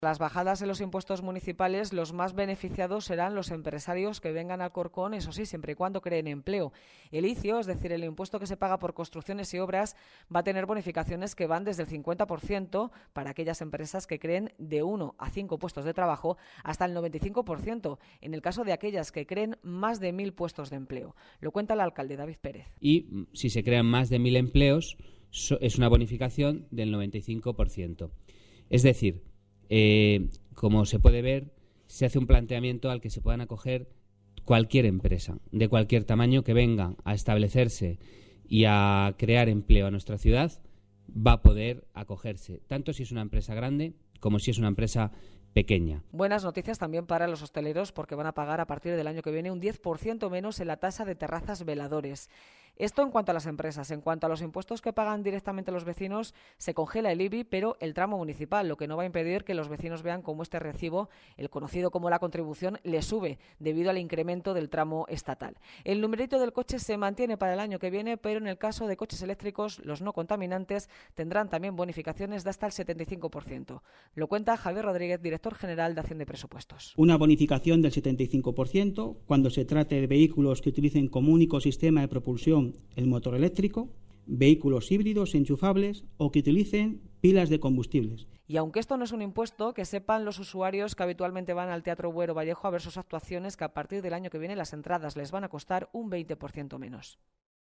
Las bajadas en los impuestos municipales, los más beneficiados serán los empresarios que vengan al Alcorcón, eso sí, siempre y cuando creen empleo. El ICIO, es decir, el impuesto que se paga por construcciones y obras, va a tener bonificaciones que van desde el 50% para aquellas empresas que creen de 1 a 5 puestos de trabajo hasta el 95% en el caso de aquellas que creen más de 1.000 puestos de empleo. Lo cuenta el alcalde David Pérez. Y si se crean más de 1.000 empleos, es una bonificación del 95%. Es decir, como se puede ver, se hace un planteamiento al que se puedan acoger cualquier empresa, de cualquier tamaño, que venga a establecerse y a crear empleo a nuestra ciudad, va a poder acogerse, tanto si es una empresa grande como si es una empresa pequeña. Buenas noticias también para los hosteleros, porque van a pagar a partir del año que viene un 10% menos en la tasa de terrazas veladores. Esto en cuanto a las empresas. En cuanto a los impuestos que pagan directamente los vecinos, se congela el IBI, pero el tramo municipal, lo que no va a impedir que los vecinos vean cómo este recibo, el conocido como la contribución, le sube debido al incremento del tramo estatal. El numerito del coche se mantiene para el año que viene, pero en el caso de coches eléctricos, los no contaminantes tendrán también bonificaciones de hasta el 75%. Lo cuenta Javier Rodríguez, director general de Hacienda y Presupuestos. Una bonificación del 75% cuando se trate de vehículos que utilicen como único sistema de propulsión el motor eléctrico, vehículos híbridos enchufables o que utilicen pilas de combustibles. Y aunque esto no es un impuesto, que sepan los usuarios que habitualmente van al Teatro Buero Vallejo a ver sus actuaciones que a partir del año que viene las entradas les van a costar un 20% menos.